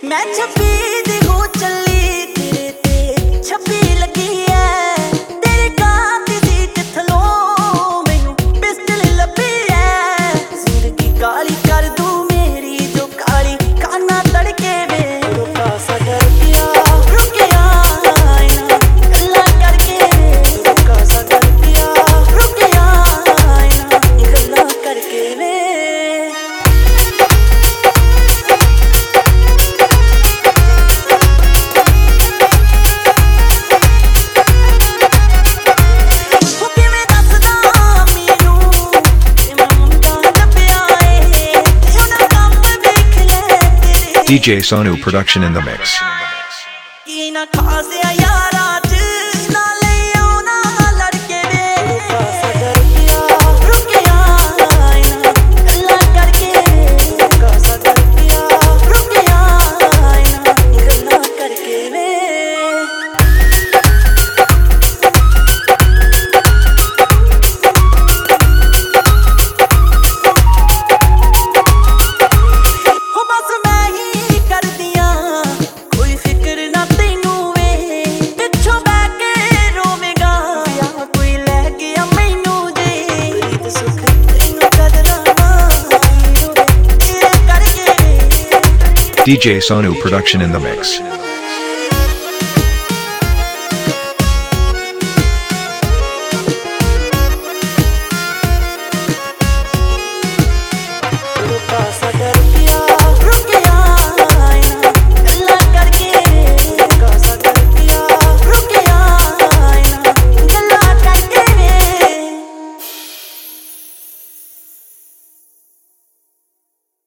मैं छब्बी दी हो चली तेरे ते छब्बी लगी है तेरे गाती दी किथलों मैनू पिस्टल लभी है जिंदगी काली कर दूं मेरी जो काली काना तड़के वे रुका सा डर गया रुकिया ना गल्ला करके रुका सा डर गया रुकिया ना गल्ला करके वे DJ Sonu production in the mix. DJ Sonu production in the mix.